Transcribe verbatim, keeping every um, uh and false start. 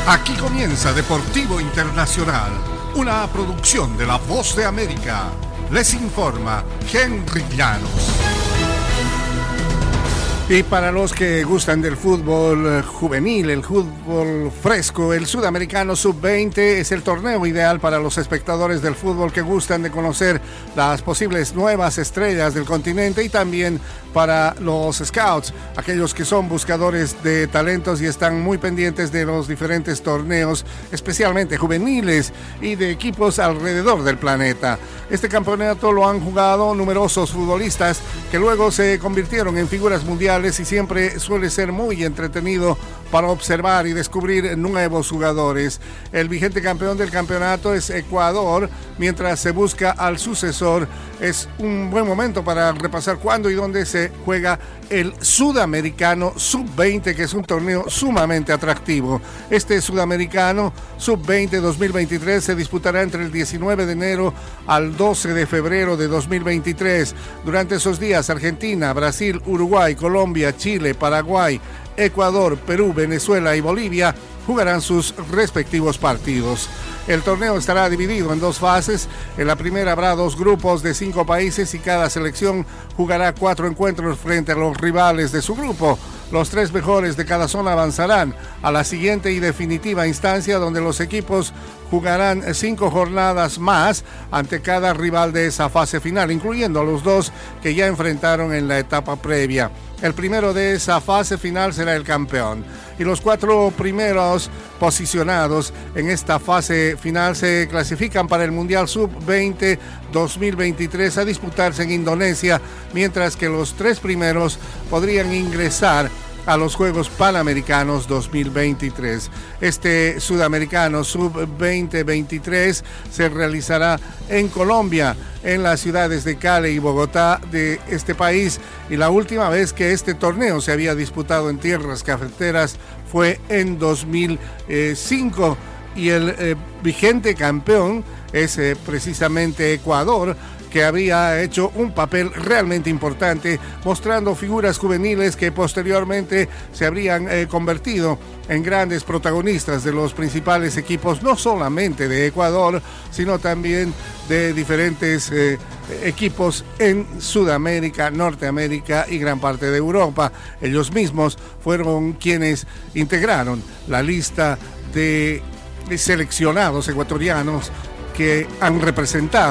Aquí comienza Deportivo Internacional, una producción de La Voz de América. Les informa Henry Llanos. Y para los que gustan del fútbol juvenil, el fútbol fresco, el Sudamericano sub veinte es el torneo ideal para los espectadores del fútbol que gustan de conocer las posibles nuevas estrellas del continente, y también para los scouts, aquellos que son buscadores de talentos y están muy pendientes de los diferentes torneos, especialmente juveniles y de equipos alrededor del planeta. Este campeonato lo han jugado numerosos futbolistas que luego se convirtieron en figuras mundiales, y siempre suele ser muy entretenido para observar y descubrir nuevos jugadores. El vigente campeón del campeonato es Ecuador, mientras se busca al sucesor. Es un buen momento para repasar cuándo y dónde se juega el Sudamericano sub veinte, que es un torneo sumamente atractivo. Este Sudamericano sub veinte dos mil veintitrés se disputará entre el diecinueve de enero al doce de febrero de dos mil veintitrés. Durante esos días, Argentina, Brasil, Uruguay, Colombia, Chile, Paraguay, Ecuador, Perú, Venezuela y Bolivia jugarán sus respectivos partidos. El torneo estará dividido en dos fases. En la primera habrá dos grupos de cinco países y cada selección jugará cuatro encuentros frente a los rivales de su grupo. Los tres mejores de cada zona avanzarán a la siguiente y definitiva instancia, donde los equipos jugarán cinco jornadas más ante cada rival de esa fase final, incluyendo a los dos que ya enfrentaron en la etapa previa. El primero de esa fase final será el campeón, y los cuatro primeros posicionados en esta fase final se clasifican para el Mundial sub veinte dos mil veintitrés a disputarse en Indonesia, mientras que los tres primeros podrían ingresar a los Juegos Panamericanos dos mil veintitrés. Este Sudamericano sub veinte veintitrés se realizará en Colombia, en las ciudades de Cali y Bogotá de este país, y la última vez que este torneo se había disputado en tierras cafeteras fue en dos mil cinco, y el eh, vigente campeón es eh, precisamente Ecuador, que había hecho un papel realmente importante, mostrando figuras juveniles que posteriormente se habrían eh, convertido en grandes protagonistas de los principales equipos, no solamente de Ecuador, sino también de diferentes eh, equipos en Sudamérica, Norteamérica y gran parte de Europa. Ellos mismos fueron quienes integraron la lista de seleccionados ecuatorianos que han representado